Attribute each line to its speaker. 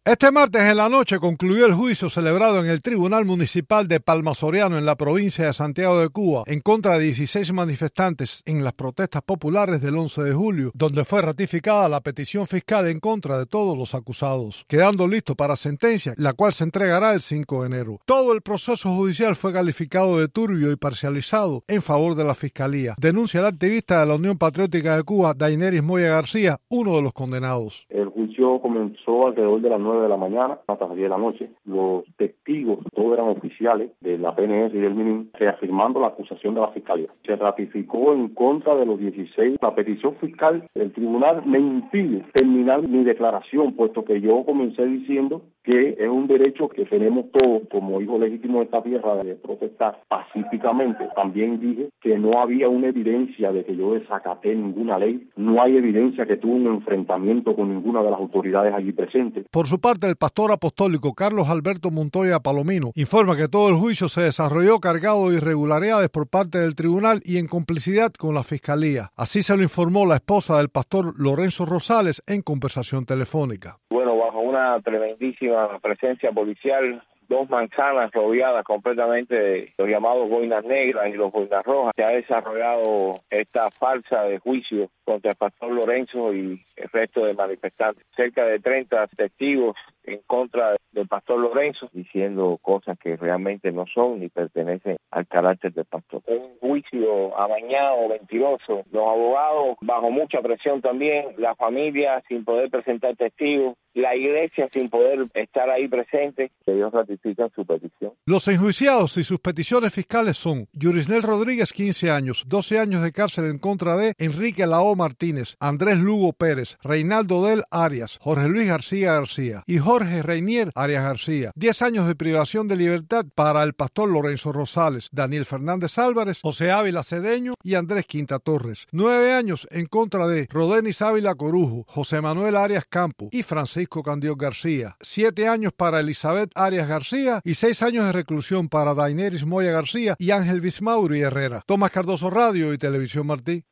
Speaker 1: Este martes en la noche concluyó el juicio celebrado en el Tribunal Municipal de Palma Soriano en la provincia de Santiago de Cuba en contra de 16 manifestantes en las protestas populares del 11 de julio, donde fue ratificada la petición fiscal en contra de todos los acusados, quedando listo para sentencia, la cual se entregará el 5 de enero. Todo el proceso judicial fue calificado de turbio y parcializado en favor de la Fiscalía, denuncia el activista de la Unión Patriótica de Cuba, Daineris Moya García, uno de los condenados.
Speaker 2: El juicio comenzó alrededor de las 9 de la mañana hasta las 10 de la noche. Los testigos, todos eran oficiales de la PNS y del MININ, reafirmando la acusación de la Fiscalía. Se ratificó en contra de los 16. La petición fiscal del tribunal me impide terminar mi declaración, puesto que yo comencé diciendo que es un derecho que tenemos todos como hijos legítimos de esta tierra de protestar pacíficamente. También dije que no había una evidencia de que yo desacaté ninguna ley, no hay evidencia que tuve un enfrentamiento con ninguna de las autoridades allí presentes.
Speaker 1: Por su parte, el pastor apostólico Carlos Alberto Montoya Palomino informa que todo el juicio se desarrolló cargado de irregularidades por parte del tribunal y en complicidad con la Fiscalía. Así se lo informó la esposa del pastor Lorenzo Rosales en conversación telefónica.
Speaker 3: Bueno, bajo una tremendísima presencia policial, 2 manzanas rodeadas completamente de los llamados boinas negras y los boinas rojas, se ha desarrollado esta farsa de juicio contra el pastor Lorenzo y el resto de manifestantes. Cerca de 30 testigos en contra del pastor Lorenzo, diciendo cosas que realmente no son ni pertenecen al carácter del pastor. Un juicio amañado, mentiroso. Los abogados bajo mucha presión también, la familia sin poder presentar testigos, la iglesia sin poder estar ahí presente. Ellos ratifican su petición.
Speaker 1: Los enjuiciados y sus peticiones fiscales son Yurisnel Rodríguez, 15 años, 12 años de cárcel en contra de Enrique Lao Martínez, Andrés Lugo Pérez, Reinaldo del Arias, Jorge Luis García García y Jorge Reinier Arias García. 10 años de privación de libertad para el pastor Lorenzo Rosales, Daniel Fernández Álvarez, José Ávila Cedeño y Andrés Quinta Torres. 9 años en contra de Rodenis Ávila Corujo, José Manuel Arias Campo y Francisco Candió García. 7 años para Elizabeth Arias García y 6 años de reclusión para Daineris Moya García y Ángel Bismauri Herrera. Tomás Cardoso, Radio y Televisión Martí.